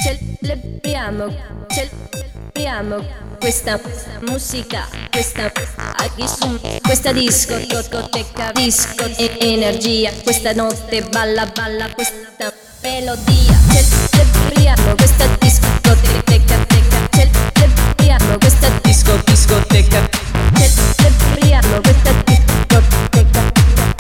celebriamo questa musica, questa discoteca, disco e energia, questa notte balla questa melodia, celebriamo questa discoteca, celebriamo questa discoteca, celebriamo questa discoteca.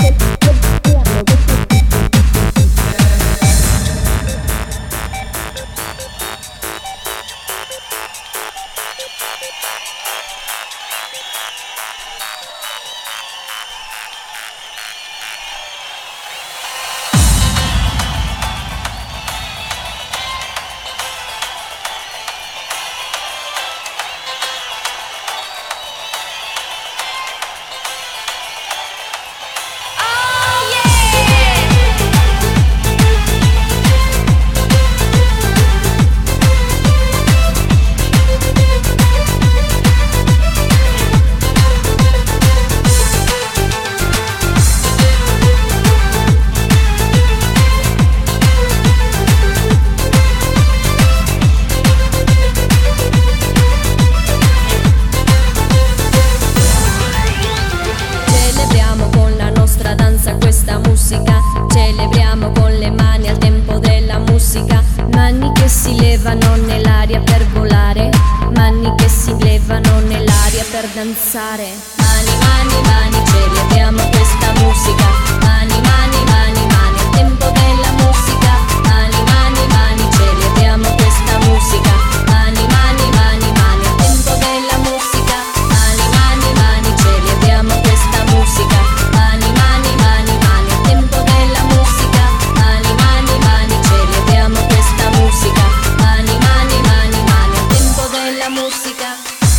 Celebriamo con le mani al tempo della musica, mani che si levano nell'aria per volare, mani che si levano nell'aria per danzare. Mani, mani, mani, celebriamo questa musica, mani, mani, mani, mani al tempo della musica, mani, mani, mani, celebriamo questa musica, mani, mani, mani, mani al tempo della musica, mani, mani, mani, celebriamo questa musica, mani, mani, mani, mani al tempo della musica, mani, mani, mani, celebriamo questa musica, mani, mani, mani, mani al tempo della musica.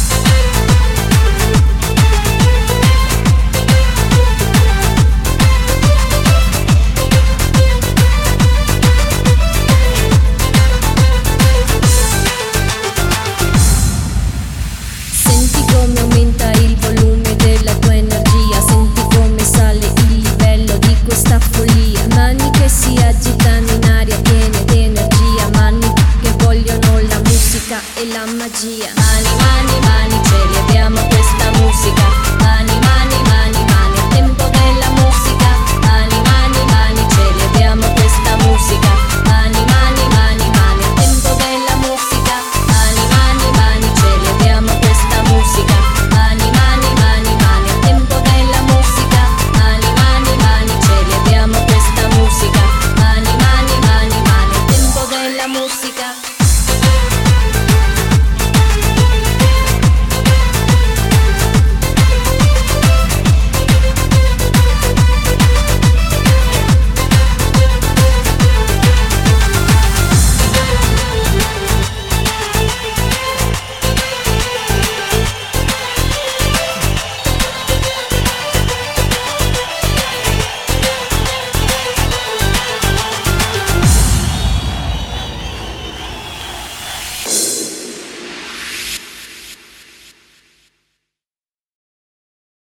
Senti come aumenta il volume della tua energia, senti come sale il livello di questa follia, mani che si agitano in aria piene di energia, mani che vogliono la musica e la magia.